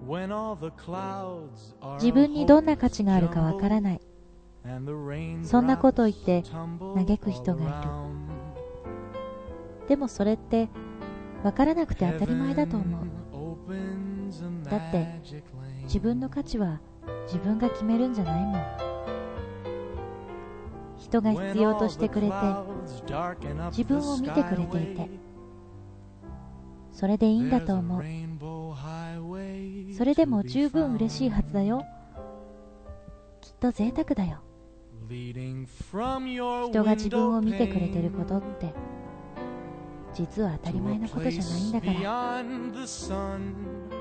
自分にどんな価値があるかわからない。そんなことを言って嘆く人がいる。でもそれってわからなくて当たり前だと思う。だって自分の価値は自分が決めるんじゃないもん。人が必要としてくれて、自分を見てくれていて、それでいいんだと思う。それでも十分嬉しいはずだよ。きっと贅沢だよ。人が自分を見てくれてることって実は当たり前のことじゃないんだから。